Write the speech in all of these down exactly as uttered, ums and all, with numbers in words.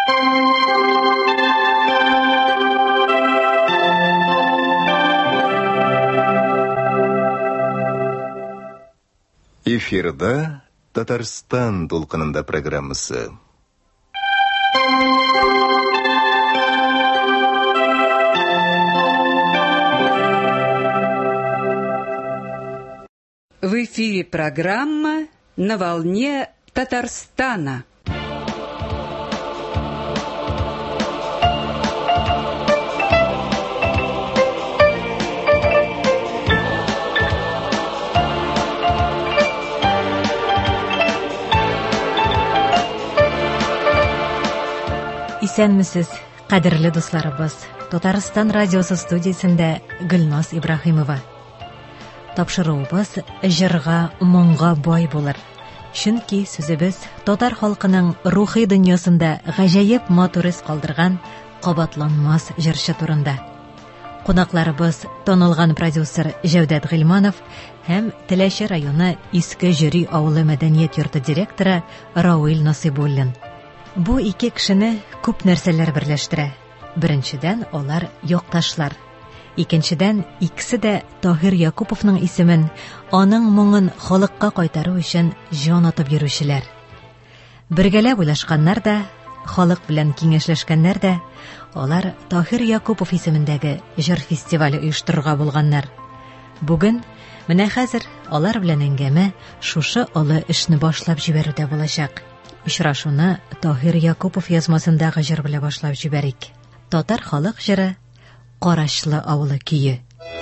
Эфирда Татарстан толқынында программасы. В эфире программа «На волне Татарстана». Исәнмесез, кадерле дусларыбыз. Татарстан радиосы студиясендә Гөлназ Ибраһимова. Тапшыруыбыз җырга, моңга бай булыр. Чөнки сүзебез татар халкының рухи дөньясында гаҗәеп матур ис калдырган кабатланмас җырчы турында. Кунакларыбыз танылган продюсер Җәүдәт Гыйльманов һәм Теләче районы Иске Җөри авылы мәдәният йорты директоры Рауил Насыйбуллин. Бу ике кешене күп нәрсәләр берләштерә. Беренчедән, алар якташлар. Икенчедән, икесе дә Таһир Якуповның исемен, аның моңын халыкка кайтару өчен җан атып йөрүчеләр. Бергәләп уйлашканнар да, халык белән киңәшләшкәннәр дә, алар Таһир Якупов исемендәге җыр фестивале оештырырга булганнар. Бүген, менә хәзер алар белән әңгәмә шушы олы эшне башлап җибәрүдә булачак. Очрашуны Таһир Якупов язмасындагы җыр белән башлап җибәрик. Татар халык җыры Карачлы авылы көе.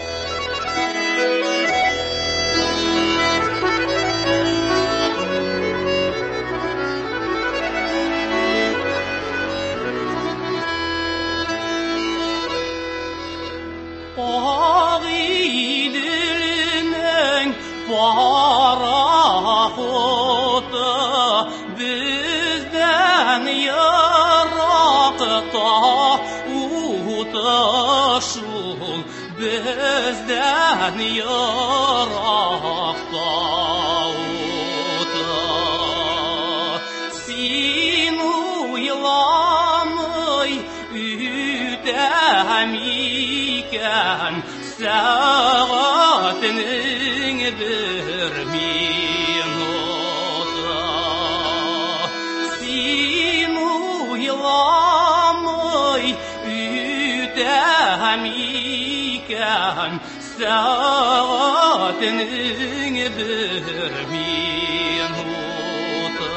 Бездән яракта ута, син уйламый үтәм икән сәгатенең бер минуты, син уйламый үтәм икән сәгатенең бер минуты.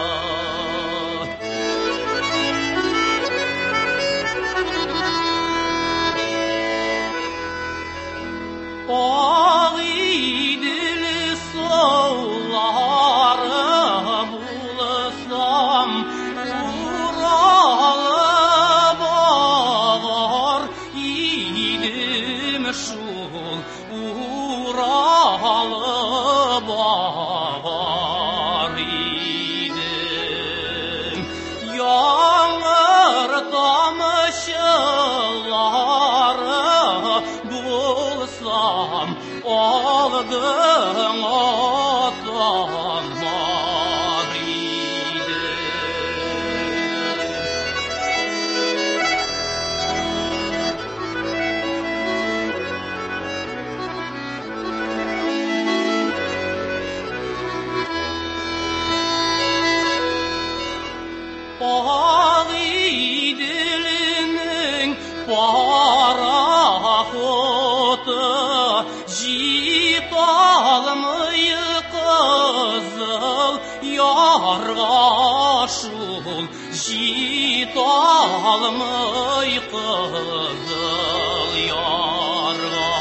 Ак идел саулары булсам, уралы багар идем шул, уралы багар идем. Яңгыр тамчылары булсам, алдың атанмар Ак иделнең парахоты җиталмый кызыл ярга шул, җиталмый кызыл ярга,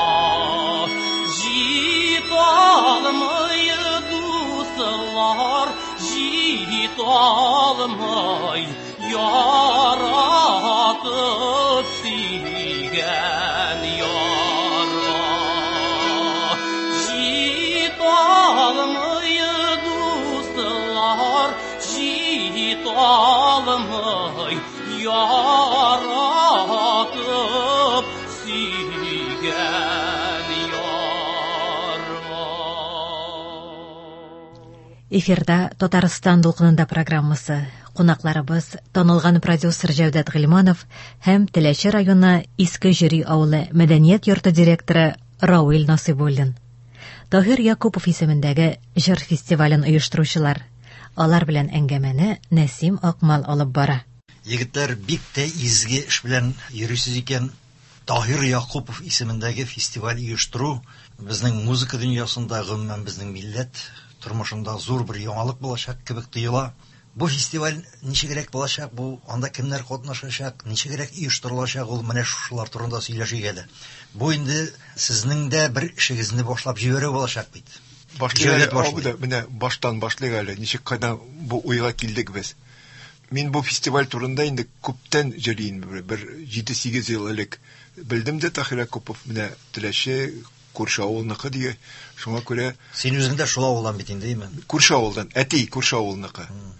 җиталмый дуслар, җиталмый яратып сөйгән ярга, җиталмый дуслар, җиталмый яратып сөйгән ярга. Эфирда Татарстан толкынында программасы Кунакларыбыз танылган продюсер Җәүдәт Гыйльманов һәм Теләче районы Иске Җөри авылы мәдәният йорты директоры Рауил Насыйбуллин. Таһир Якупов исемендәге җыр фестивален оештыручылар. Алар белән әңгәмәне Нәсим Акмал алып бара. Егетләр бик тә изге эш белән йөрисез икән. Таһир Якупов исемендәге фестиваль оештыру безнең музыка дөньясында, гомумән безнең милләт тормышында зур бер яңалык булачак кебек тоела. Бу фестиваль ничегрәк булачак, бу анда кемнәр катнашачак, ничегрәк оештырылачак, ул менә шулар турында сөйләшик әле. Бу инде сезнең дә бер эшегезне башлап җибәрү булачак бит. Башлый, менә баштан башлыйк әле, ничек кына бу уйга килдек без. Мин бу фестиваль турында инде күптән җырлыйм, бер җиде-сигез ел элек белдем дә Таһир Якупов менә Теләче күрше авылныкы дигән. Шуңа күрә син үзең дә шул авылдан бит инде, әйме? Күрше авылдан, әти күрше авылныкы.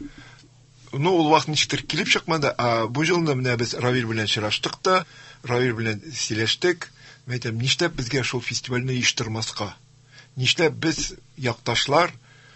Ну, ул вакыт ничектер килеп чыкмады. А бу елны менә без Равил белән чыраштык та, Равил белән сөйләштек. Мен әйтәм, нишләп безгә шул фестивальне оештырмаска? Нишләп без якташлар,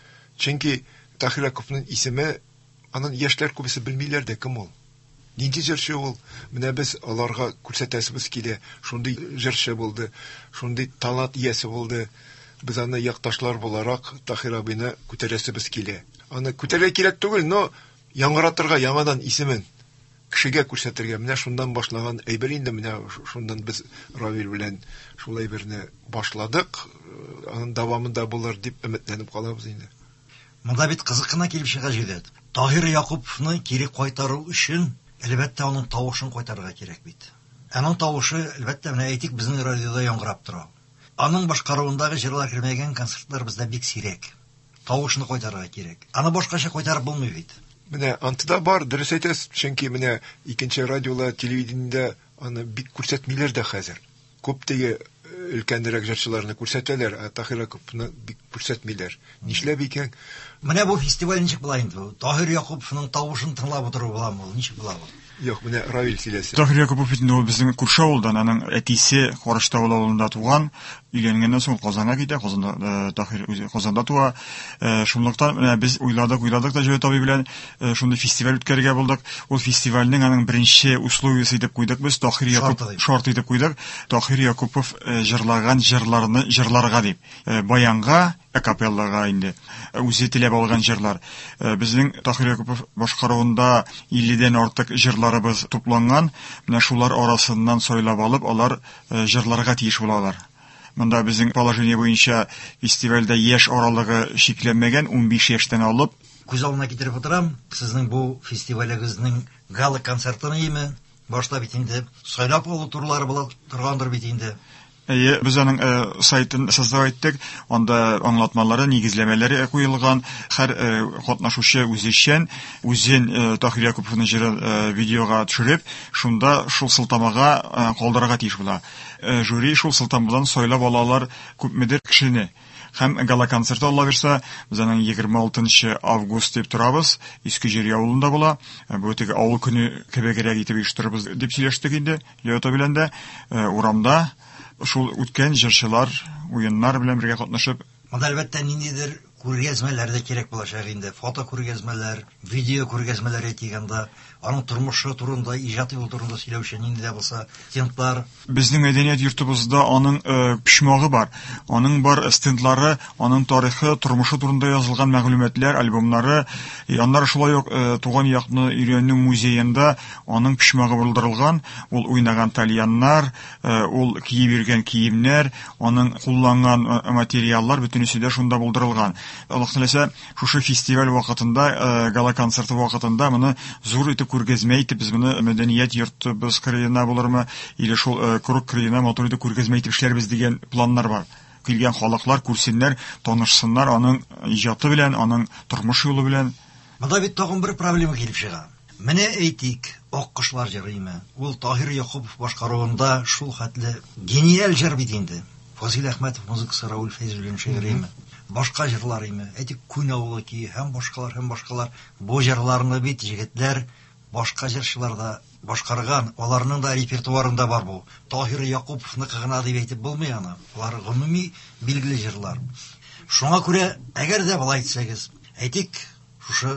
чөнки Таһир Яковның исеме, аның яшьләр күбесе белмиләр дә кем ул. Нинди җырчы ул? Менә без аларга күрсәтәсебез килә. Шундый җырчы булды, шундый талант иясе булды. Без аны якташлар буларак Таһир абыйны күтәрәсебез килә. Аны күтәрә кирәк түгел, но яңгыратырга яңадан исемен кешегә күрсәтергә. Менә шундан башлаган әйбер инде, менә шундан без Равил белән шулай берне башладык. Аның дәвамында булыр дип өметләнеп калабыз инде. Монда бит кызык кына килеп чыга җидет. Таһир Яковны кире кайтару өчен әлбәттә аның тавышын кайтарырга кирәк бит. Аның тавышы әлбәттә менә әйтик безнең радиода яңгырап тора. Аның башкаруындагы җырлар килмәгән концертлар бездә бик сирәк. Тавышны кайтарырга кирәк. Аны башкача кайтарып булмый бит. Менә антыда бар, дөрес әйтәсез, чөнки менә икенче радиола, телевидениедә аны бик күрсәтмиләр дә хәзер. Күп теге өлкәнрәк җырчыларны күрсәтәләр, ә Таһир Яковны бик күрсәтмиләр. Нишләп икән? Менә бу фестиваль ничек була инде? Таһир Яковның тавышын тыңлап утыру буламы ул? Ничек була бу? Юк, менә Равил сөйләсен. Таһир Якупов бит ул безнең күрше авылдан, аның әтисе Карышта авылында туган, өйләнгәннән соң Казанга китә, Казанда Таһир үзе Казанда туа. Шунлыктан менә без уйладык, уйладык та Җәүдәт абый белән шундый фестиваль үткәрергә булдык. Ул фестивальнең аның беренче условиясе дип куйдык без, Таһир Якупов шарт итеп куйдык. Таһир Якупов җырлаган җырларны җырларга дип. Баянга, акапеллага инде үзе теләп алган җырлар. Безнең Таһир Якупов башкаруында илледән артык җырларыбыз тупланган. Менә шулар арасыннан сайлап алып, алар җырларга тиеш булалар. Монда безнең положение буенча фестивальдә яшь аралыгы шикләнмәгән, унбиш яшьтән алып. Күз алдына китереп утырам, сезнең бу фестивалегезнең гала концертын име? Башта бит инде сайлап алу турлары була торгандыр бит инде. Әйе, без аның э, сайтын создав иттек. Анда аңлатмалары, нигезләмәләре куелган. Һәр э, катнашучы үзешчән үзен э, Таһир Яковның җырын э, видеога төшереп, шунда шул сылтамага э, калдырырга тиеш була. Э, жюри шул сылтамадан сайлап алалар күпмедер кешене. Һәм гала концерты Алла бирсә, без аның егерме алтынчы август дип торабыз. Иске Җөри авылында була. Бу теге авыл көне кебегрәк итеп оештырабыз дип сөйләштек инде. Җәүдәт белән дә э, урамда шул үткән җырчылар, уеннар белән бергә катнашып. Монда әлбәттә ниндидер күргәзмәләр дә кирәк булачак инде. Фото күргәзмәләр, видео күргәзмәләр әйтгәндә, аның тормышы турында, иҗаты турында сөйләүче нинди дә булса, стендлар. Безнең мәдәният йортыбызда аның э, пишмагы бар. Аның бар стендлары, аның тарихы, тормышы турында язылган мәгълүматлар, альбомнары, яннары шулай ук э, туган якны өйрәнү музеенда аның пишмагы булдырылган. Ул уйнаган тальяннар, э, ул киеп йөргән киемнәр, аның кулланган э, материаллар бөтенесе дә шунда булдырылган. Аллаһ теләсә, шушы фестиваль вакытында, э, гала концерты вакытында моны зур итеп күргәзмә итеп, без моны мәдәният йортыбыз кырыена булырмы, или шул э, круг кырыена мотор итеп күргәзмә итеп эшләрбез дигән планнар бар. Килгән халыклар күрсеннәр, танышсыннар аның иҗаты белән, аның тормыш юлы белән. Монда бит тагын бер проблема килеп чыга. Менә әйтик, ак кышлар җырыймы? Ул Таһир Якупов башкаруында шул хәтле гениаль җыр бит инде. Фазил Әхмәтов музыкасы, Рауил Фәйзуллин шигырыймы? Башка җырлар име? Әйтик, күн авылы ки, һәм башкалар, һәм башкалар. Бу җырларны бит җегетләр башка җырчылар да башкарган, аларның да репертуарында бар бу. Таһир Якуповны гына дип әйтеп булмый аны. Алар гомуми билгеле җырлар. Шуңа күрә, әгәр дә булай әйтсәгез, әйтик, шушы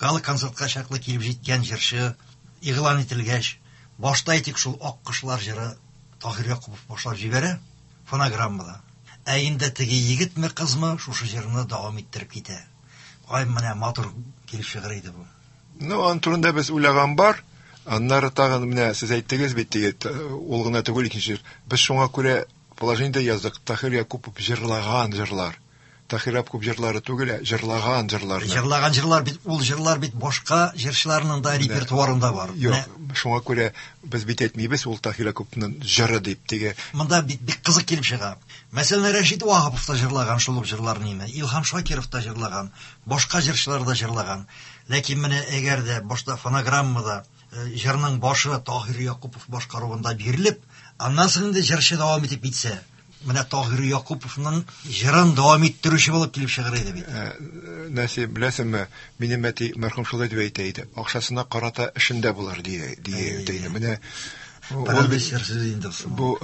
гала концертка чаклы килеп җиткән җырчы игълан ителгәч, башта әйтик шул ак кышлар җыры Таһир Якубов башлап җибәрә фонограммада. Ә инде теге егетме кызмы шушы җырны дәвам иттереп китә. Ай, менә матур килеп чыгыр иде бу. Ну, ан турында без уйлаган бар. Аннары тагын менә сез әйттегез бит, ул гына түгел икенче. Без шуңа күрә положениедә яздык. Таһир Якубов җырлаган җырлар. Таһир Якубов җырлары түгел, җырлаган җырлар. Җырлаган җырлар бит, ул җырлар бит башка җырчыларның да репертуарында бар. Юк, шуңа күрә без бит әйтмибез, ул Таһир Яковның җыры дип теге. Монда бит бик кызык килеп чыга. Мәсәлән, Рәшит Вахапов та җырлаган шул ук җырларны, Илһам Шакиров та җырлаган, башка җырчылар да җырлаган. Ләкин менә әгәр дә башта фонограммада җырның башы Таһир Якубов башкаруында бирелеп, аннан соң инде җырчы дәвам итеп битсә, менә Таһир Якововның җырын дәвам иттерүче булып килеп чыгыр иде бит. Нәси беләсеңме, минем әти мәрхүм шулай дип әйтә иде. Акчасына карата эшендә булыр ди, ди. Менә ул бешерсез инде бу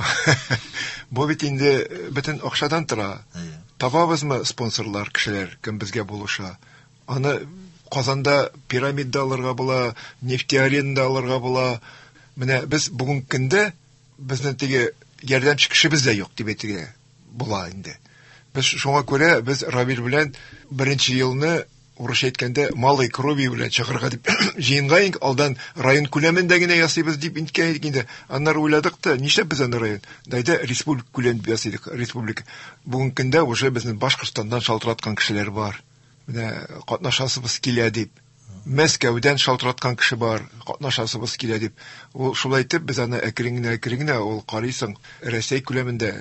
бу бит инде бөтен акчадан тора. Табабызмы спонсорлар, кешеләр, кем безгә булыша. Аны Казанда пирамида алырга була, нефтеаренда алырга була. Менә без бүген көндә безнең теге ярдәмче кешебез дә юк дип әйтергә була инде. Без шуңа күрә без Равил белән беренче елны урысча әйткәндә малый крови белән чыгарга дип җыенга инде, алдан район күләмендә генә ясыйбыз дип инткәйдек инде. Аннары уйладык та, нишләп без аны район, дайда республика күләмендә ясыйдык, республика. Бүген көндә уже безнең Башкортстандан шалтыраткан кешеләр бар. Менә катнашасыбыз килә дип. Мәскәүдән шалтыраткан кеше бар, катнашасыбыз килә дип. Ул шулай итеп без аны әкрен-генә әкрен-генә ул карыйсың Россия күләмендә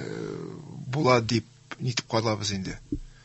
була дип нитеп калабыз инде.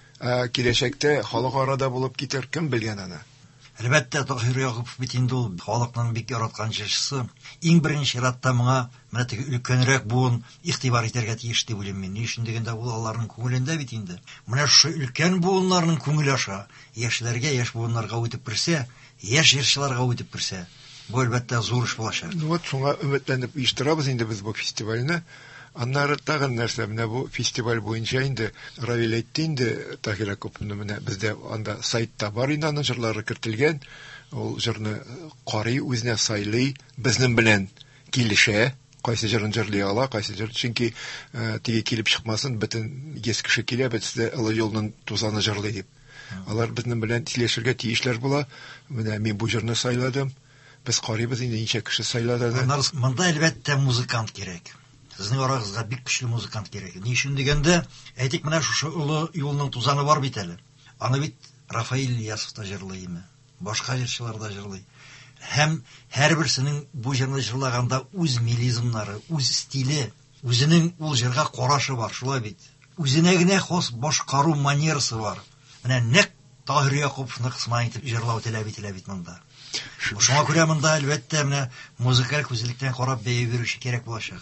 Ә киләчәктә халыкарада булып китер, кем белгән аны. Әлбәттә, Таһир Якубов бит инде ул халыкның бик яраткан җырчысы. Иң беренче чиратта моңа менә теге өлкәнрәк буын игътибар итәргә тиеш дип уйлыйм мин. Ни өчен дигәндә, ул аларның күңелендә бит инде. Менә шу өлкән буыннарның күңеле аша яшьләргә, яшь буыннарга үтеп керсә, яшь җырчыларга үтеп керсә, бу әлбәттә зур эш булачак. Вот шуңа өметләнеп оештырабыз инде без бу фестивальне. Аннары тагын нәрсә, менә бу фестиваль буенча инде Равил әйтте инде, Таһир Якововны менә бездә анда сайтта бар инде, аның җырлары кертелгән. Ул җырны карый, үзенә сайлый, безнең белән килешә, кайсы җырын җырлый ала, кайсы җыр, чөнки теге килеп чыкмасын, бөтен йөз кеше килә, бездә Олы юлның тузаны җырлый дип. Алар безнең белән сөйләшергә тиешләр була. Менә мин бу җырны сайладым. Без карыйбыз инде ничә кеше сайлады. Монда әлбәттә музыкант кирәк. Сезнең арагызга бик көчле музыкант кирәк. Ни өчен дигәндә, әйтик, менә шушы Олы юлның тузаны бар бит әле. Аны бит Рафаил Ильясов та җырлый име, башка җырчылар да җырлый. Һәм һәрберсенең бу җырны җырлаганда үз мелизмнары, үз стиле, үзенең ул җырга карашы бар, шулай бит. Үзенә генә хас башкару манерасы бар. Менә нәкъ Таһир Якововны кысма итеп җырлау таләп ителә бит монда. Шуңа күрә монда әлбәттә менә музыкаль күзлектән карап бәя бирүче кирәк булачак.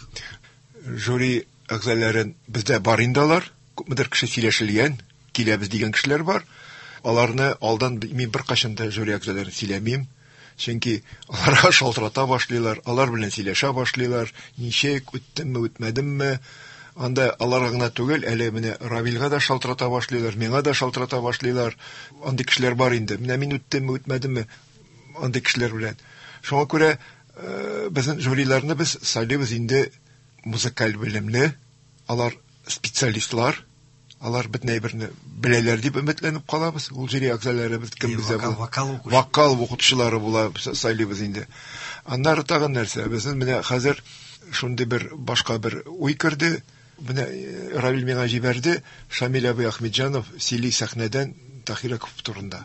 Жюри әгъзаларын бездә бар инде алар, күпмедер кеше сөйләшелгән, киләбез дигән кешеләр бар. Аларны алдан мин бер кашын да жюри әгъзаларын сөйләмим, чөнки аларга шалтырата башлыйлар, алар белән сөйләшә башлыйлар, ничек үттемме, үтмәдемме. Анда аларга гына түгел, әле менә Равилга да шалтырата башлыйлар, миңа да шалтырата башлыйлар. Андый кешеләр бар инде. Менә мин үттемме, үтмәдемме, андый кешеләр белән. Шуңа күрә безнең жюриларны без сайлыйбыз инде музыкаль белемле, алар специалистлар, алар бөтен әйберне беләләр дип өметләнеп калабыз. Ул жюри әгъзалары кем бездә була? Вокал укытучылары була, сайлыйбыз инде. Аннары тагын нәрсә, безнең менә хәзер шундый бер башка бер уй керде. Менә Равил миңа җибәрде, Шамил абый Әхмәтҗанов сөйли сәхнәдән Таһир Якубов турында.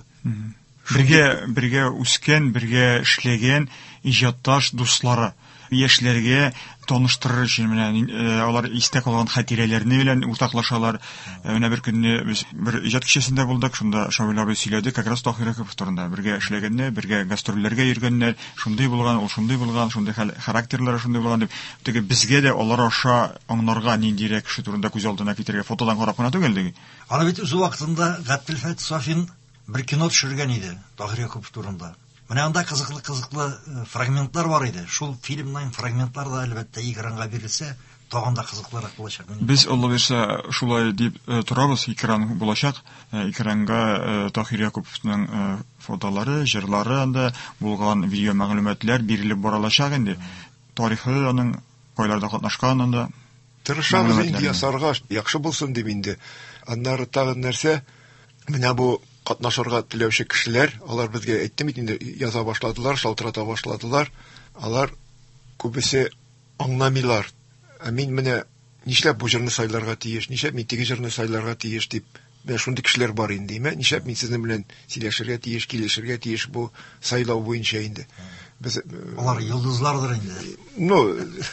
Бергә бергә үскән, бергә эшләгән иҗатташ дуслары, яшьләргә таныштырыр өчен менә алар истә калган хатирәләрне белән уртаклашалар. Менә бер көнне без бер иҗат кичәсендә булдык, шунда Шамил абый сөйләде, как раз Таһир Якубов турында. Бергә эшләгәннәр, бергә гастрольләргә йөргәннәр, шундый булган, ул шундый булган, шундый характерлары шундый булган дип, теге безгә дә алар аша аңнарга ниндирәк кеше турында күз алдына китергә фотодан карап кына түгел диге. Аны бит үз вакытында Габделфәт Сафин бер кино төшергән иде Таһир Якубов турында. Менә анда кызыклы-кызыклы фрагментлар бар иде. Шул фильмның фрагментлары да әлбәттә экранга бирелсә, тагын да кызыклырак булачак. Без Алла берсә шулай дип э, торабыз, экран булачак. Э, экранга э, Тахир Якуповның э, фотолары, җырлары анда булган видео мәгълүматлар бирелеп барылачак инде. Тарихы аның кайларда катнашкан анда. Тырышабыз инде ясарга, яхшы булсын дип инде. Аннары тагын нәрсә, менә бу катнашырга теләүче кешеләр, алар безгә әйттем инде, яза башладылар, шалтырата башладылар. Алар күбесе аңламыйлар. Ә мин менә нишләп бу җырны сайларга тиеш, нишләп мин теге җырны сайларга тиеш дип, менә шундый кешеләр бар инде, әмма нишләп мин сезнең белән сөйләшергә тиеш, килешергә тиеш бу сайлау буенча инде. Без Алар йолдызлардыр инде. Ну,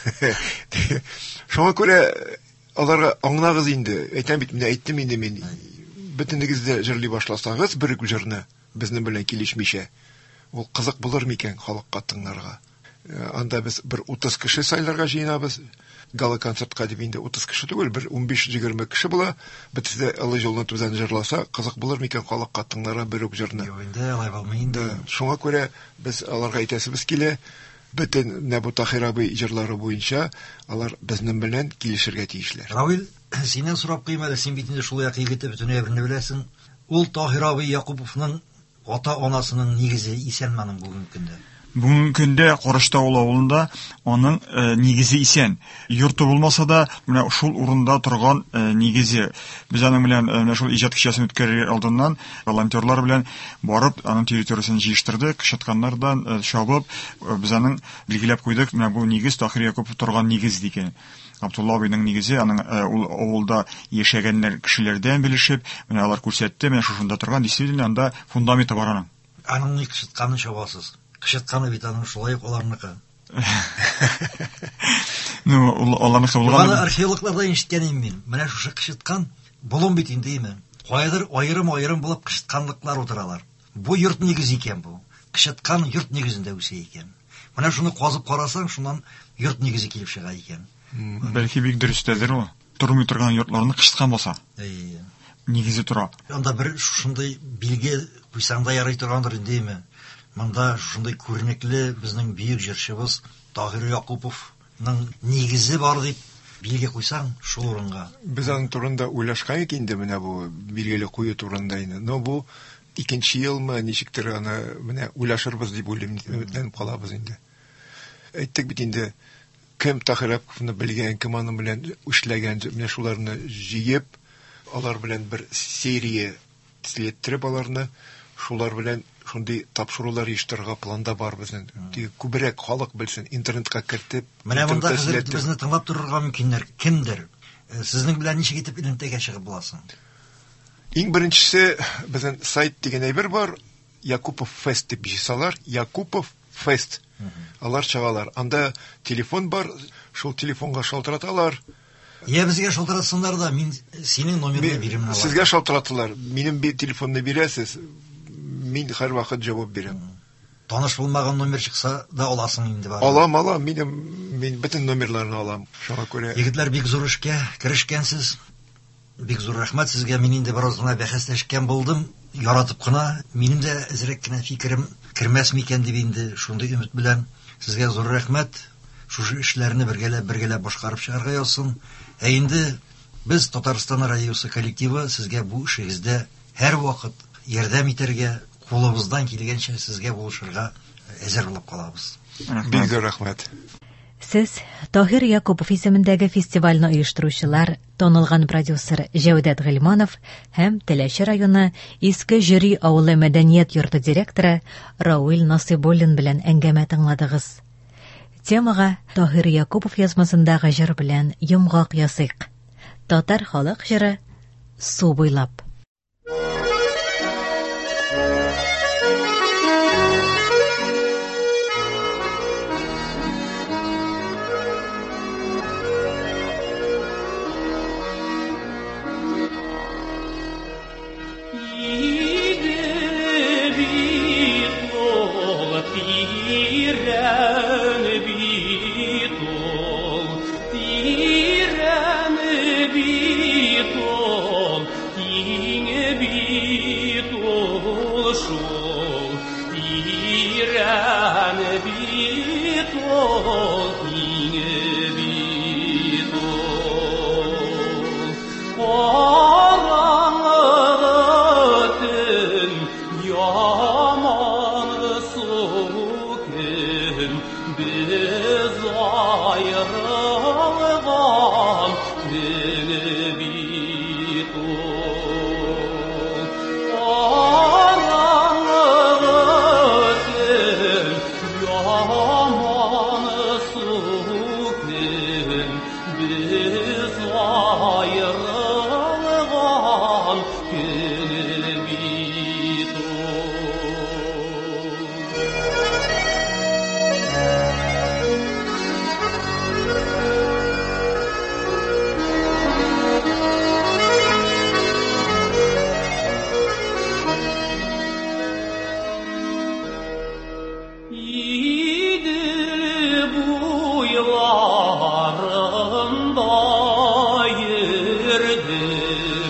шуңа күрә аларга аңлагыз инде. Әйтәм бит, менә әйттем инде мин. Бөтенегездә җырлый башласагыз бер җырны безнең белән килешмичә, ул кызык булыр микән халыкка тыңларга. Анда без бер утыз кеше сайларга җыенабыз. Гала концертка дип инде утыз кеше түгел, бер унбиш җигерме кеше була. Бөтенсе Алла җолны түзән җырласа, кызык булыр микән халыкка тыңларга бер җырны. Юк инде, алай булмый инде. Шуңа күрә без аларга әйтәсебез килә, бөтен Нәбу Тахир абый җырлары буенча алар безнең белән килешергә тиешләр. Равил, синнән сорап кыймады, син бит инде шулай ягыйгыты бөтен әберне беләсең. Ул Тахир абый Якуповның ата-анасының нигезе исән аның бүгенге көндә. Бүгенге көндә Караштау авылында аның э, нигезе исән. Йорты булмаса да, менә шул урында торган э, нигезе. Без аның белән э, менә шул иҗат кичәсен үткәрер алдыннан волонтерлар белән барып, аның территориясын җыештырдык, кычытканнардан э, чабып, э, без аның билгеләп куйдык, менә бу нигез Тахир Якупов торган нигез дигән. Абдулла абыйның нигезе, аның э, ул авылда яшәгәннәр кешеләрдән белешеп, менә алар күрсәтте, менә шушында торган, действительно анда фундаменты бар аның. Аның ни кычытканын чабасыз. Кычытканы бит аның шулай ук аларныкы. Ну, аларныкы булган. Аны археологларда ишеткәнем мин. Менә шушы кычыткан болон бит инде име. Кайдыр аерым-аерым булып кычытканлыклар утыралар. Бу йорт нигез икән бу. Кычыткан йорт нигезендә үсә икән. Менә шуны казып карасаң, шуннан йорт нигезе килеп чыга икән. Бәлки бик дөрестәдер ул. Тормый торган йортларны кычыткан булса. Әйе. Нигезе тора. Анда бер шушындай билге куйсаң да ярый торгандыр инде име. Монда шундай күренекле безнең бөек җырчыбыз Тахир Якуповның нигезе бар дип билге куйсаң шул урынга. Без аның турында уйлашкан икән инде, менә бу билгеле кую турында инде. Но бу икенче елмы, ничектер аны менә уйлашырбыз дип уйлыйм, үтенеп калабыз инде. Әйттек бит инде, кем Тахир Яковны белгән, кем аның белән эшләгән, менә шуларны җыеп, алар белән бер серия төзелттереп аларны, шулар белән шундый тапшырулар ишетергә планда бар безнең. Тик күбрәк халык белсен, интернетка кертеп, менә монда хәзер безне тыңлап торырга мөмкиннәр. Кемдер? Сезнең белән ничек итеп интернетка чыгып буласың? Иң беренчесе безнең сайт дигән әйбер бар, Якупов Фест дип җисалар, Якупов Фест. Алар чыгалар. Анда телефон бар, шул телефонга шалтыраталар. Я безгә шалтыратсыннар да, мин синең номерны бирәм. Сезгә шалтыраталар. Минем бер телефонны бирәсез. Мин һәр вакыт җавап бирәм. Таныш булмаган номер чыкса да аласың инде бар. Алам, алам, минем мин бөтен номерларны алам. Шуңа күрә. Егетләр бик зур эшкә керешкәнсез. Бик зур рәхмәт сезгә. Мин инде бераз гына бәхәсләшкән булдым. Яратып кына, минем дә әзрәк кенә фикерем кермәс микән дип инде шундый өмет белән сезгә зур рәхмәт. Шушы эшләрне бергәләп бергәләп башкарып чыгарга язсын. Ә инде без Татарстан радиосы коллективы сезгә бу эшегездә һәр вакыт ярдәм итәргә, кулыбыздан килгәнчә сезгә булышырга әзер булып калабыз. Бик зур рәхмәт. Сез Тахир Якупов исемендәге фестивальне оештыручылар, танылган продюсер Җәүдәт Гыйльманов һәм Теләче районы Иске Җөри авылы мәдәният йорты директоры Рауил Насыйбуллин белән әңгәмә тыңладыгыз. Темага Тахир Якупов язмасындагы җыр белән йомгак ясыйк. Татар халык җыры Су буйлап. He biz ayrılgan bilbit Karanlıktır yamanı suknin biz ayrılgan bilbit İdil buylarında yirdim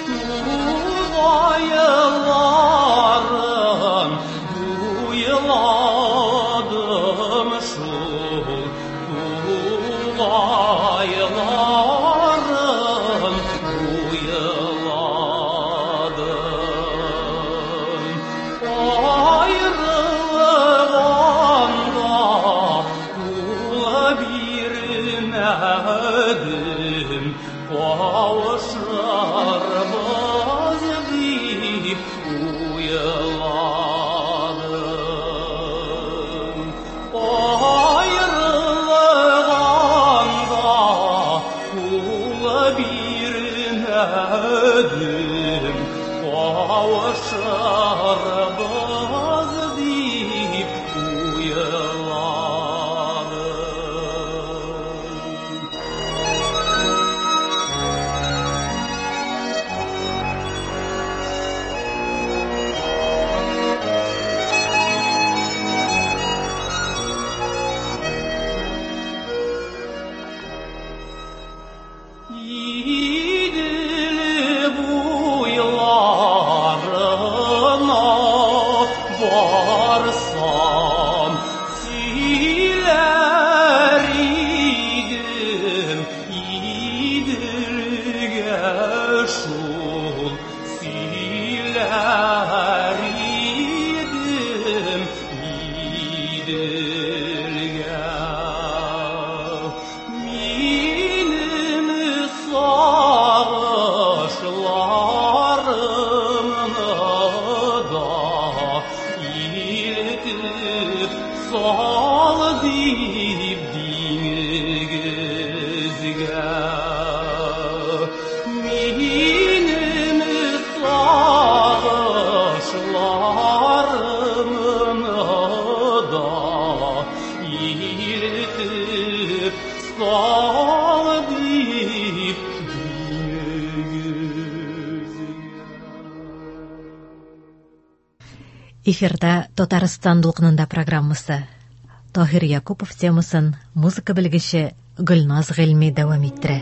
Duvaylarım duyladım şu Duvaylarım duyladım Ayrılığında kula birmedim Kavuşarmaz deyip uyuladım Ayrılığında kula birmedim Kavuşarmaz deyip uyuladım İdil buylarına varsam siler idim İdilge şul siler idim İdilge Minim sağışlarımı da iltip sal deyip dinigizge Minim sağışlarımı da iltip sal deyip Эфирда Татарстан дулкынында программасы. Таһир Якупов темасын музыка белгече Гөлназ Гыйльми дәвам иттерә.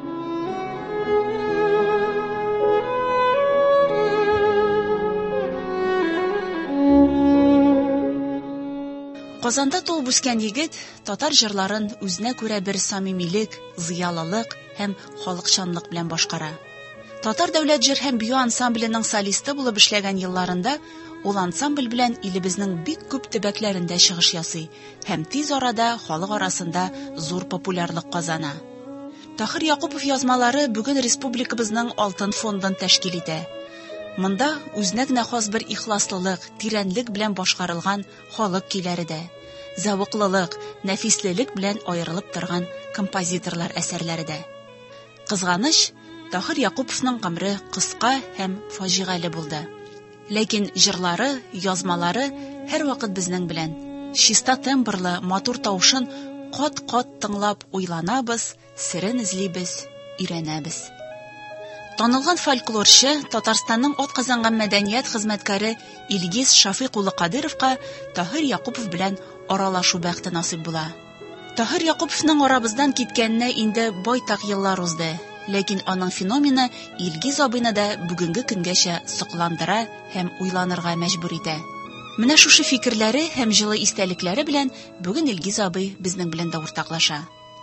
Казанда туып үскән егет татар җырларын үзенә күрә бер самимилек, зыялылык һәм халыкчанлык белән башкара. Татар дәүләт җыр һәм бию ансамбленең солисты булып эшләгән елларында ул ансамбль белән илебезнең бик күп төбәкләрендә чыгыш ясый һәм тиз арада халык арасында зур популярлык казана. Таһир Якупов язмалары бүген республикабызның алтын фондын тәшкил итә. Монда үзенә генә хас бер ихласлылык, тирәнлек белән башкарылган халык көйләре дә, зәвыклылык, нәфислелек белән аерылып торган композиторлар әсәрләре дә. Кызганыч, Таһир Якуповның гомере кыска һәм фаҗигале булды. Ләкин җырлары, язмалары һәр вакыт безнең белән. Чиста тембрлы, матур тавышын кат-кат тыңлап уйланабыз, сирен эзлибез, өйрәнәбез. Танылган фольклорчы, Татарстанның атказанган мәдәният хезмәткәре Илгиз Шафыйк улы Кадыровка Таһир Якупов белән аралашу бәхте насыйп була. Таһир Якуповның арабыздан киткәненә инде байтак еллар узды. Ләкин аның феномены Илгиз абыйны да бүгенге көнгәчә сокландыра һәм уйланырга мәҗбүр итә. Менә шушы фикерләре һәм җылы истәлекләре белән бүген Илгиз абый безнең белән дә уртаклаша.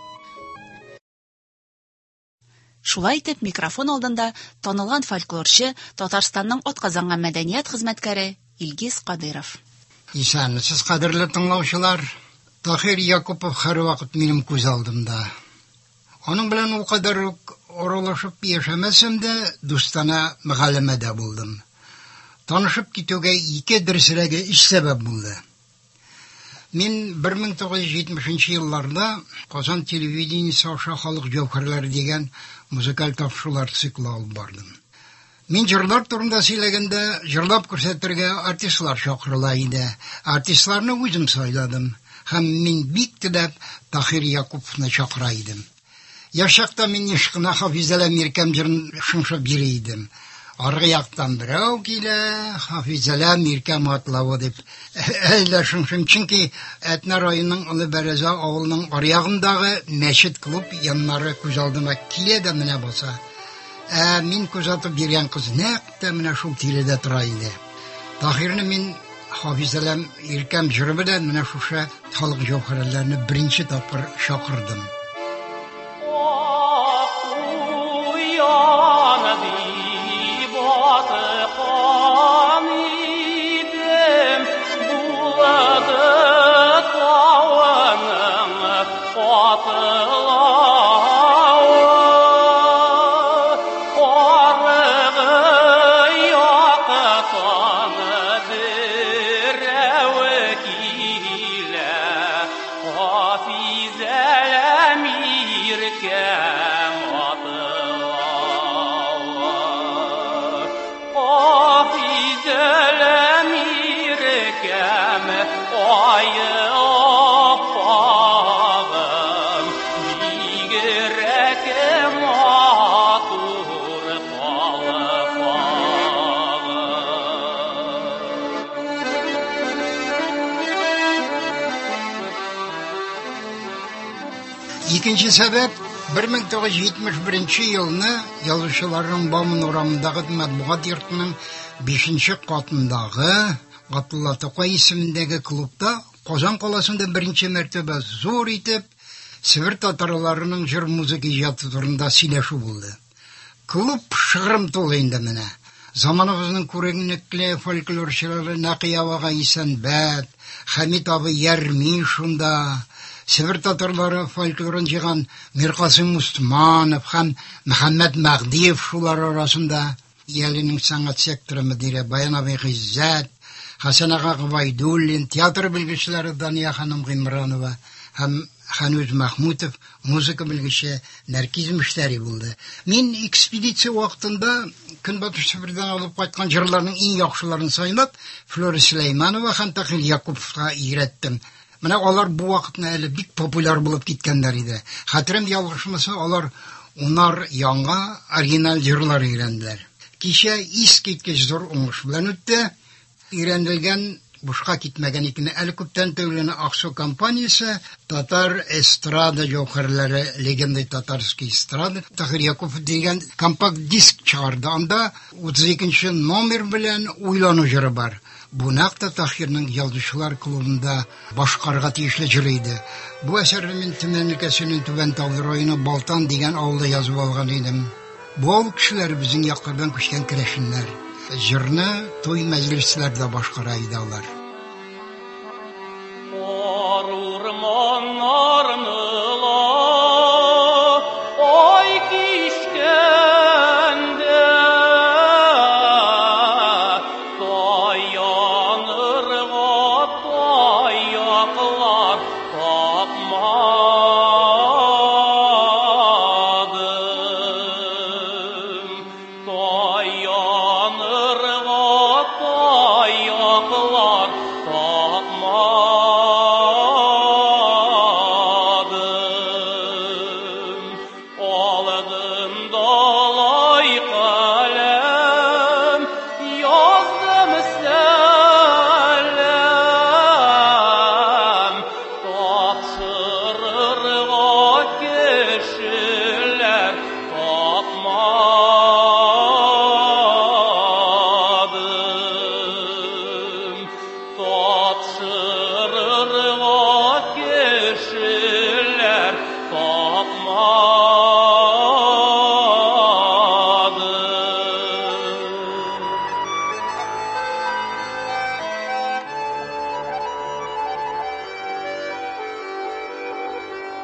Шулай итеп, микрофон алдында танылган фольклорчы, Татарстанның атказанган мәдәният хезмәткәре Илгиз Кадыров. Исәнмесез, кадерле тыңлаучылар. Тахир Якупов һәрвакыт минем күз алдымда. Аның белән ул кадәр үк аралашып яшәмәсәм дә, дустана мөгаллимәдә булдым. Танышып китүгә ике дөресрәге эш сәбәп булды. Мин бер мең тугыз йөз җитмешенче елларда Казан телевидениесе аша халык җәүһәрләре дигән музыкаль тапшырулар циклы алып бардым. Мин җырлар турында сөйләгәндә, җырлап күрсәтергә артистлар чакырыла иде. Артистларны үзем сайладым һәм мин бик теләп Тахир Якуповны чакыра идем. Яшь чакта мин ишкына Хафизәлә Миркәм җырын шыңшып йөри идем. Аргы яктан берәү килә, Хафизәлә Миркәм атлавы дип әйлә шыңшым, чөнки Әтнә районының Олы Бәрәзә авылының аръягындагы мәчет клуб яннары күз алдыма килә дә менә баса. Ә мин күзәтеп йөргән кыз нәкъ тә менә шул тирәдә тора иде. Тахирны мин Хафизәлә Миркәм җыры белән менә шушы халык җәүһәрләрне беренче тапкыр чакырдым. Икенче сәбәп, бер мең тугыз йөз җитмеш беренче елны Язучыларның Бауман урамындагы матбугат йортының бишенче катындагы Габдулла Тукай исемендәге клубта Казан каласында беренче мәртәбә зур итеп Себер татарларының җыр музыка иҗаты турында сөйләшү булды. Клуб шыгрым тулы инде менә. Заманыбызның күренекле фольклорчылары Нақия ага Исәнбәт, Хәмит абый Ярми шунда, Себер татарлары фольклорын җыйган Миркасым Усманов һәм Мөхәммәд Мәгдиев шулар арасында, Ялинең сәнгать секторы мөдире Баян абый Гыйззәт, Хәсән ага Гыбайдуллин, театр белгечләре Дания ханым Гыймранова һәм Хануз Мәхмүтов, музыка белгече Нәркиз Мөштәри булды. Мин экспедиция вакытында Көнбатыш Себердән алып кайткан җырларның иң яхшыларын сайлап, Флора Сөләйманова һәм Тахир Якуповка өйрәттем. Менә алар бу вакытны әле бик популяр булып киткәннәр иде. Хәтерем ялгышмаса, алар унар яңа оригиналь җырлар өйрәнделәр. Кичә искиткеч зур уңыш белән үтте. Өйрәнелгән бушка китмәгән икән. Әле күптән түгел Аксу компаниясе татар эстрада җәүһәрләре, легенда татарский эстрада Тахир Якупов дигән компакт диск чыгарды. Анда утыз икенче номер белән уйлану җыры бар. Бу нәкъ Тахирның Язучылар клубында башкарга тиешле җыры иде. Бу әсәрне мин Төмән өлкәсенең Түбән Тавлы районы Балтан дигән авылда язып алган идем. Бу авыл кешеләре безнең яклардан күчкән керәшеннәр. Җырны туй мәҗлесләрдә башкара иде алар.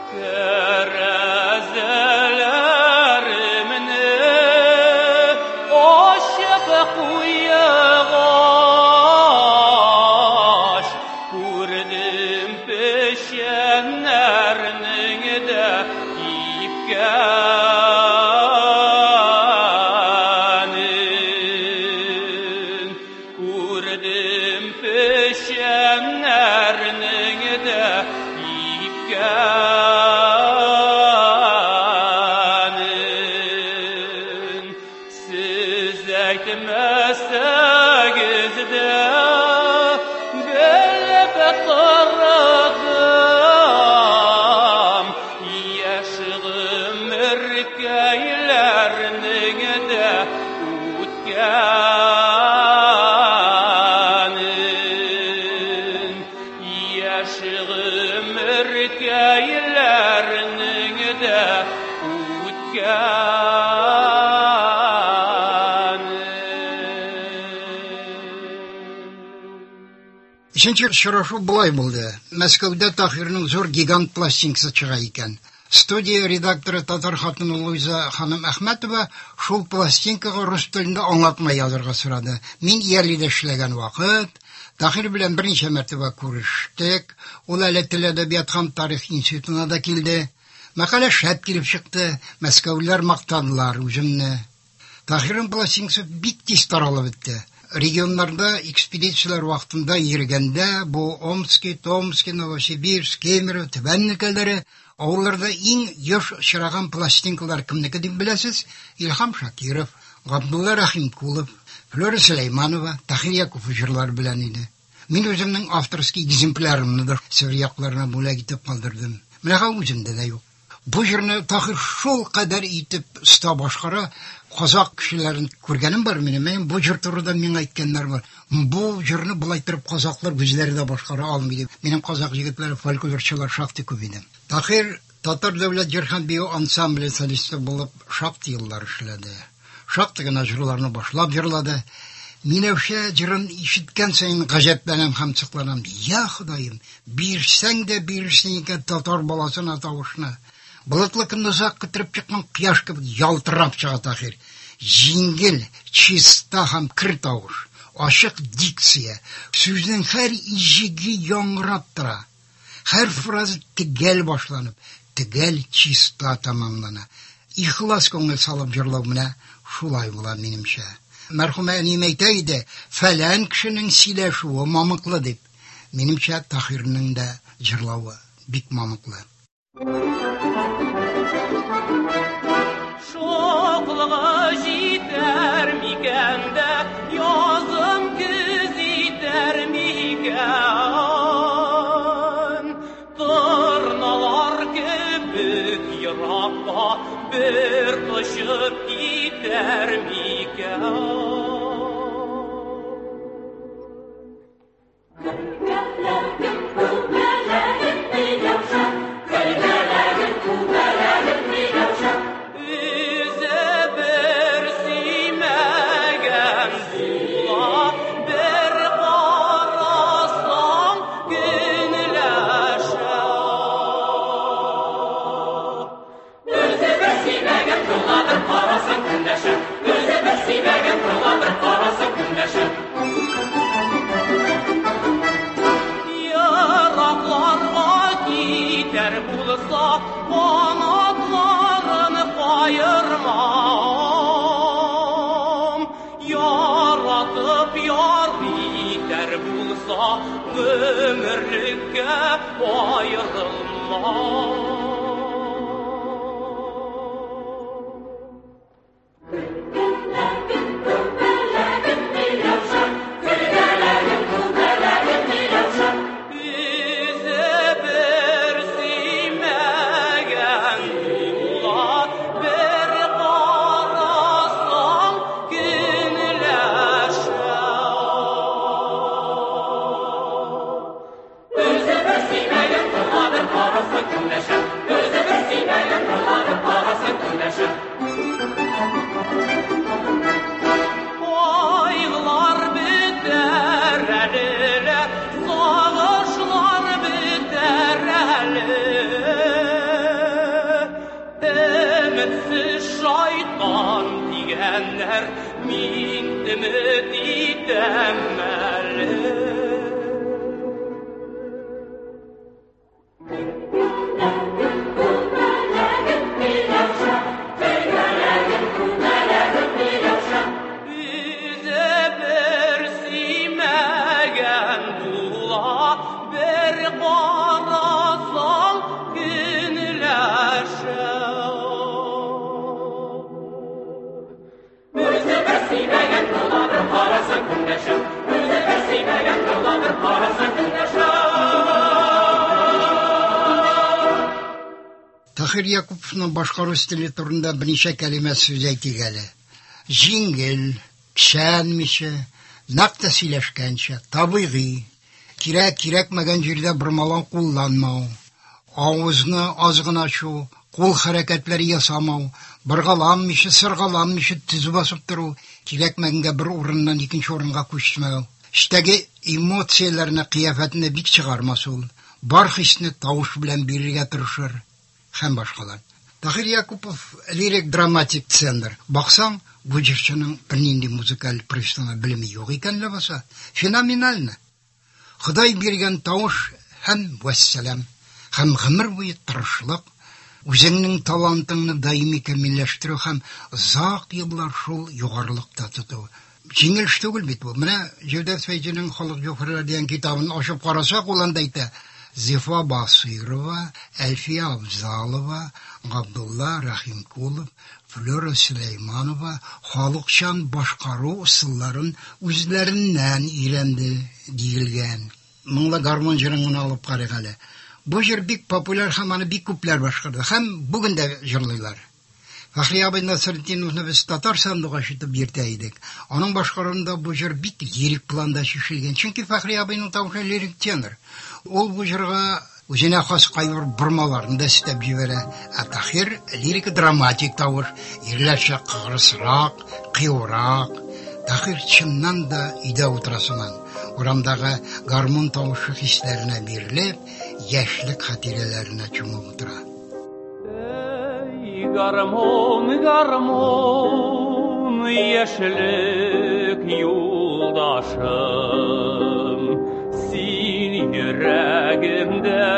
Kerezelerimni aşık kuyağaş Kurdim peşenlerinin de ipkenin Kurdim peşenlerinin de ipkenin Siz aytmazsangiz de bilib qaradım Yaşığım erkeklerinin de utkenin Yaşığım erkeklerinin de utkenin Üçüncü şuraшу булай булды. Мәскәүдә Таһирның зур гигант пластинкасы чыга икән. Студия редакторы татар хатыны Луиза ханым Әхмәтова шул пластинкага рус телендә аңлатма язарга сорады. Мин Иялида эшләгән вакыт Таһир белән берничә мәртәбә күрештек. Ул әле тел әдәбият һәм тарих институтына да килде. Мәкалә шәп килеп чыкты. Мәскәүлеләр мактадылар үземне. Таһирның пластинкасы бик тиз таралып бетте. Регионнарда экспедициялар вакытында йөргәндә бу Омский, Томский, Новосибирск, Кемерово, Түбән өлкәләре авылларда иң яш чыраган пластинкалар кемнеке дип беләсез? Илһам Шакиров, Габдулла Рахимкулов, Флора Сулейманова, Таһир Яков җырлар белән иде. Мин үземнең авторский экземплярымны да Север якларына бүләк итеп калдырдым. Менә үземдә дә юк. Бу җырны Таһир шул кадәр итеп ста башкара, Казак кешеләрен күргәнем бар минем. Мен бу җыр турында миңа әйткәннәр бар. Бу җырны булай торып казаклар үзләре дә башкара алмый. Минем казак җегетләре фольклорчылар шактый күп иде. Таһир Татар дәүләт җыр һәм бию ансамбле солисты булып шактый еллар эшләде. Шактый гына җырларны башлап җырлады. Минәүшә җырын ишеткән саен гаҗәпләнәм һәм сокланам. Я Ходаем, бирсәң дә бирсәң икән татар баласына тавышны. Болытлы көнне озак көттереп чыккан кояш кебек ялтырап чыга Таһир. Җиңел, чиста һәм кир тавыш, ачык дикция, сүзнең һәр иҗеге яңгырап тора. Һәр фраза тигәл башланып, тигәл чиста тамамлана. Ихлас күңел салып җырлау менә шулай була минемчә. Мәрхүмә әнием әйтә иде, фәлән кешенең сөйләшүе мамыклы дип. Минемчә Таһирның да җырлавы бик мамыклы. Şoqlığa jiter miken de yazım kız iter miken Tırnalar kebik yıraqqa bir taşıp gider miken Kanatlarını kayırmam Yaratıp yar biter bulsa Ömürlükке ayrılmam Neşe Ümidsiz şaytan diyenler min ümit idemeli. Tahir Yakupovның башкару стиле турында берничә кәлимә сүз әйтик әле. Җиңел, кишәнмичә, накта сөйләшкәнчә, табигый, кирәк-кирәкмәгән җирдә бормалан кулланмау, авызны аз гына ачу, кул хәрәкәтләре ясамау, быргаламыйча, сыргаламыйча тез басып тору, кирәкмәгәнгә бер урыннан икенче урынга күчмәү. Иштәге эмоцияләрне, кыяфәтне бик чыгармасу, бар хисне тавыш белән бирергә тырышыр. Һәм башкалар. Tahir Yakupov лирик драматик центр. Баксаң, бу җырчының бернинди музыкаль профессиональ белеме юк икән ләбаса. Феноменально. Ходай биргән тавыш һәм вәссәлам. Һәм гомер буе тырышлык, үзеңнең талантыңны даими камилләштерү һәм озак еллар шул югарылыкта тоту. Җиңел эш түгел бит бу. Менә Җевдәт Фәйзинең халык җәүһәрләре дигән китабын ачып карасак, ул анда әйтә: Зифа Басирова, Әлфия Абзалова, Габдулла Рахимкулов, Флора Сулейманова халыкчан башкару ысулларын үзләреннән өйрәнде диелгән. Моңла гармон җырын алып карыйк әле. Бу җыр бик популяр һәм аны бик күпләр башкарды. Һәм бүген дә җырлыйлар. Фәхри абый Насретдиновны без татар сандуга ишетеп йөртә идек. Аның башкаруында бу җыр бик лирик планда чишелгән. Чөнки Фәхри абыйның тавышы лирик тенор. Ул бу җырга үзенә хас кайбер бормаларын да өстәп җибәрә. Ә Tahir лирик драматик тавыш, ирләрчә кырысрак, кыюрак. Tahir чыннан да өйдә утырасыман. Урамдагы гармон тавышы хисләренә бирелеп, яшьлек хатирәләренә чумып утыра. Гармон, гармон, яшьлек юлдашым, син йөрәгемдә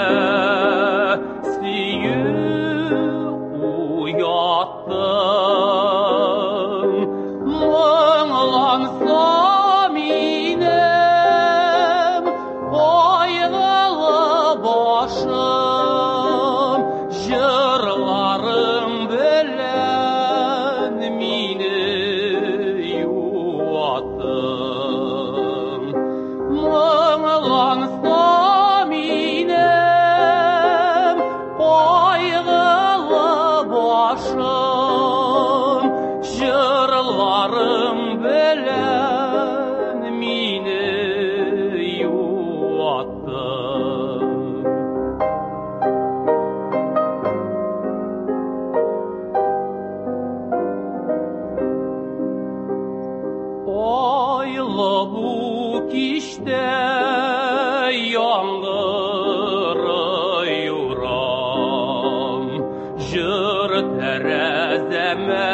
сөю уяттың, моңланса минем кайгылы башым, җырларым белән мине юаттың, моңланса минем кайгылы башым, җырларым белән мине юаттың. Айлы бу киштә яңгыры юрам, җыр тәрәзәмә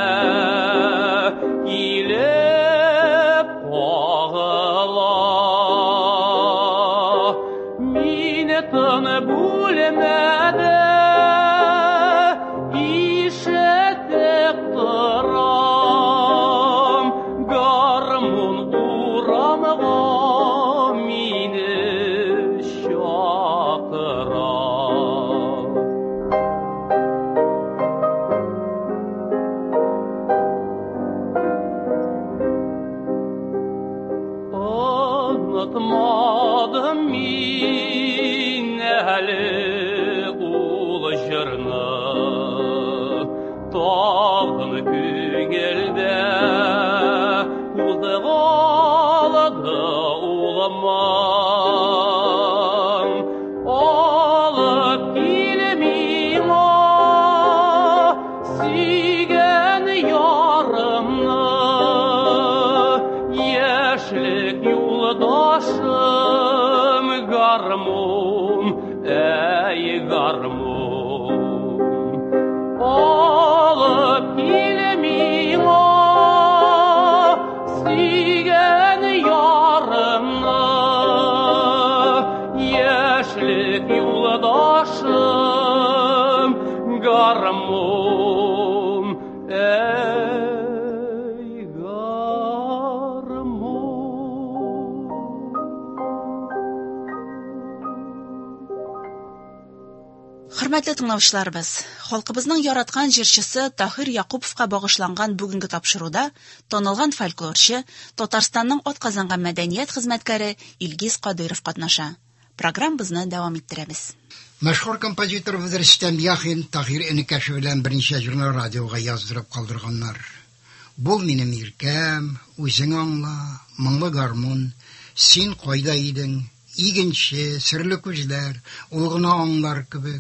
килеп кагыла. Мине тыны бүлмәдә ишетеп торам, гармун урамга мине чакыра. Хөрмәтле тыңлаучыларыбыз, халкыбызның яраткан җырчысы Таһир Якуповка багышланган бүгенге тапшыруда танылган фольклорчы, Татарстанның атказанган мәдәният хезмәткәре Илгиз Кадыров катнаша. Программабызны дәвам иттерәбез. Мәшһүр композитор Рөстәм Яхин Таһир энекәше белән берничә җырны радиога яздырып калдырганнар. Бу минем иркәм, үзең аңла, моңлы гармун, син кайда идең, игенче, серле күзләр, ул гына аңлар кебек,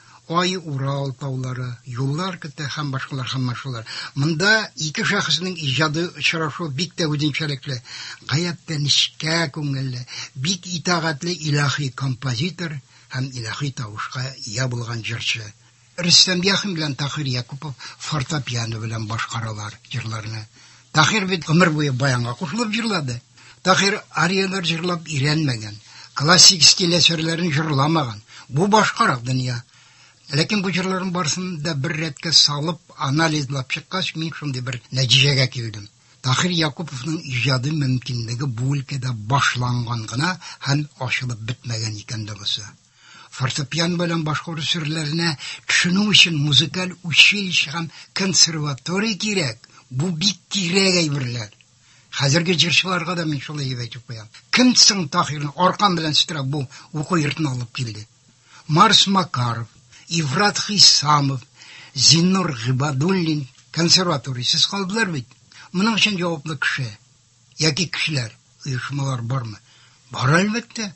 ай Урал таулары, юллар көтә һәм башкалар һәм машулар. Монда ике шәхеснең иҗады очрашу бик тә үзенчәлекле, гаять тә нечкә күңелле, бик итагатьле илаһи композитор һәм илаһи тавышка ия булган җырчы. Рөстәм Яхин белән Таһир Якупов фортепиано белән башкаралар җырларны. Таһир бит гомер буе баянга кушылып җырлады. Таһир ариялар җырлап өйрәнмәгән, классик стиль әсәрләрен җырламаган. Бу башкарак дөнья. Ләкин бу җырларның барысын да бер рәткә салып, анализлап чыккач, мин шундый бер нәтиҗәгә килдем. Таһир Якуповның иҗады мөмкинлеге бу өлкәдә башланган гына һәм ачылып бетмәгән икән дәгысы. Фортепиано белән башкару серләренә төшенү өчен музыкаль училище һәм консерватория кирәк. Бу бик кирәк әйберләр. Хәзерге җырчыларга да мин шулай әйтеп куям. Кем соң Таһирны аркан белән сытрап бу уку йортына алып килде? Марс Макаров, Иврат Хисамов, Зиннур Гыбадуллин консерваториясыз калдылар бит. Моның өчен җаваплы кеше яки кешеләр, оешмалар бармы? Бар әлбәттә.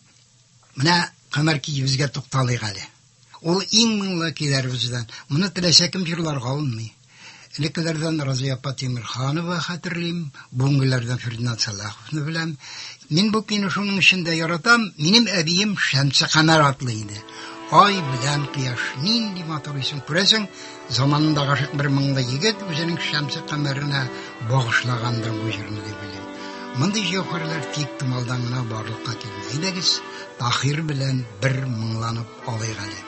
Менә Камар Киевизгә тукталыйк әле. Ул иң моңлы көйләребездән. Моны теләсә кем җырларга алмый. Элеккеләрдән Разия Патимирханова хәтерлим, бүгенгеләрдән Фердинанд Салаховны беләм. Мин бу көйне шуның өчендә яратам. Минем әбием Шәмсә Камар атлы иде. Ай белән кояш нинди матур исем күрәсең, заманында гашык бер моңлы егет үзенең Шәмсә Камарына багышлагандыр бу җырны дип беләм. Мондый җавһарлар тик тумалдан гына барлыкка килми. Әйдәгез, Таһир белән бер моңланып алыйк әле.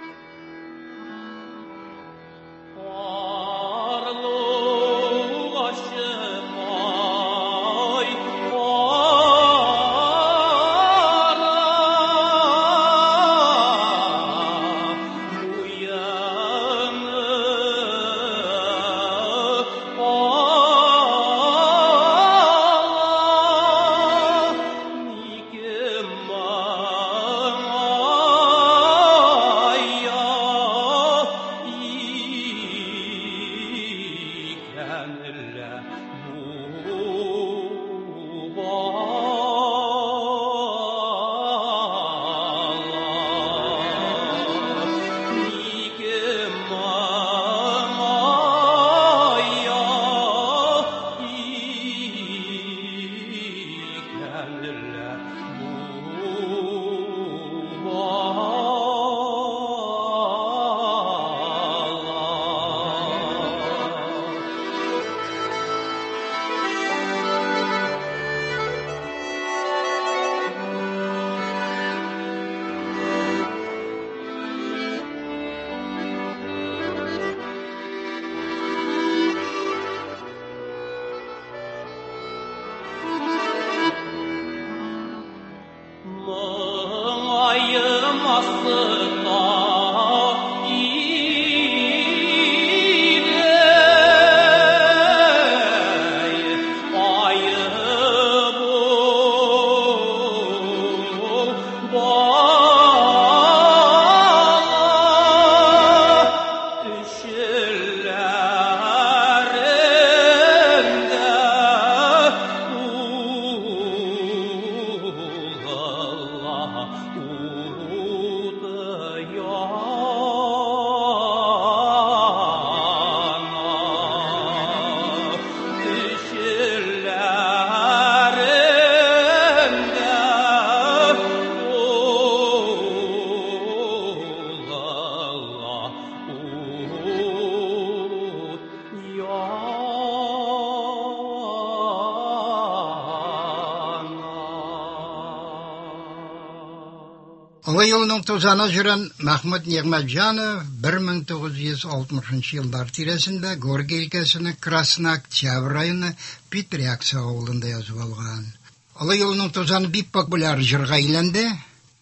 Аңа елның тузаны жүрен Мәхмүд Нигъмәтҗанов bir ming to'qqiz yuz oltmishinchi еллар тирәсендә Горький өлкәсенең Красный Октябрь районы Петряксы авылында язып алган. Аңа елның тузаны бик популяр җырга әйләнде.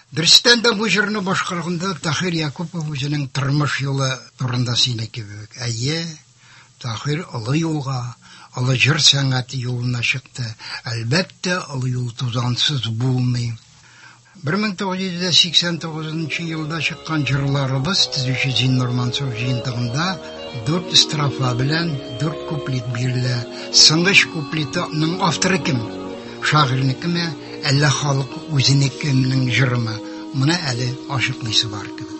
Дөрестән дә бу җырны башкарганда Тахир Якупов үзенең тормыш юлы турында сөйләй кебек. Әйе, Тахир олы юлга, олы җыр сәнгате юлына чыкты. Әлбәттә, олы юл тузансыз булмый. bir ming to'qqiz yuz sakson to'qqizinchi yilda chiqqan jırlarыбыз tuzuvchi Zinnur Mansur jiyintig'ida dört istrofa bilan dört kuplet berildi. Sing'ish kupletining avtori kim? Shoirnikimi, alla xalq o'zinikining jırimi? Buni ali oshiqlisi bor kebek.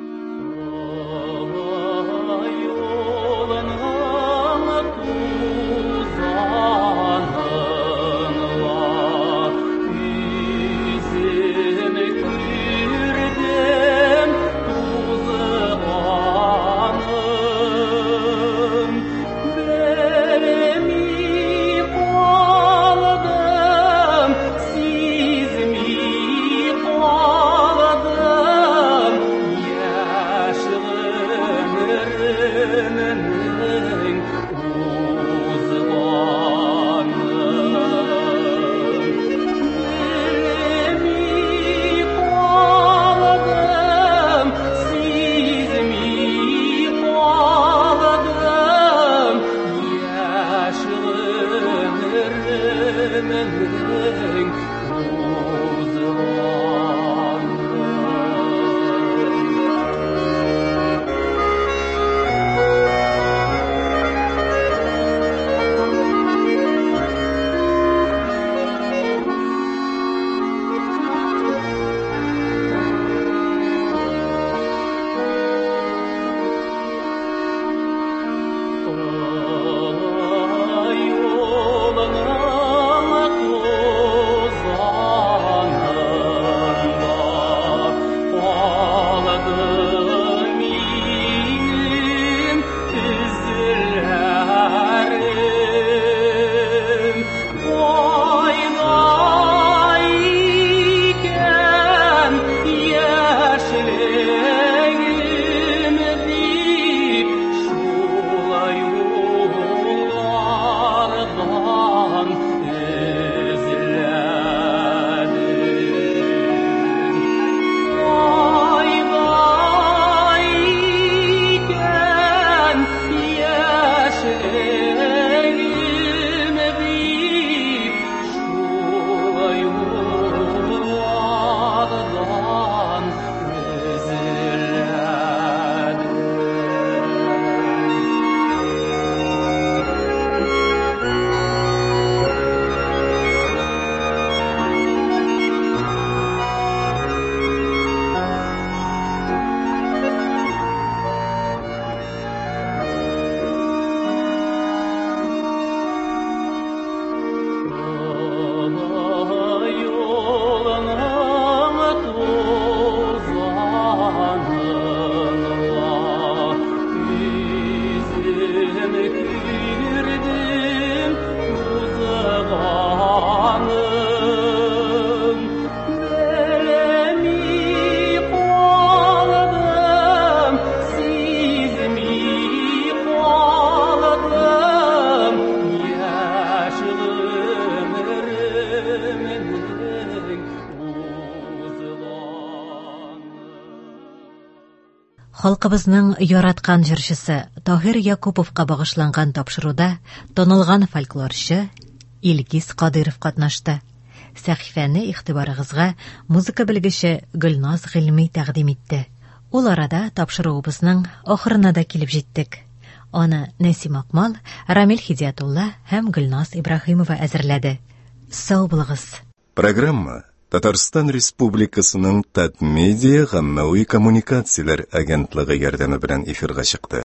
Халкыбызның яраткан җырчысы Тахир Якуповка багышланган тапшыруда танылган фольклорчы Илгиз Кадыров катнашты. Сәхифәне игътибарыгызга музыка белгече Гөлназ Гыйльми тәкъдим итте. Ул арада тапшыруыбызның ахырына да килеп җиттек. Аны Нәсим Акмал, Рамил Хидиятулла һәм Гөлназ Ибраһимова әзерләде. Сау булыгыз. Программа Татарстан Республикасының Татмедиа гаммәви коммуникацияләр агентлыгы ярдәме белән эфирга чыкты.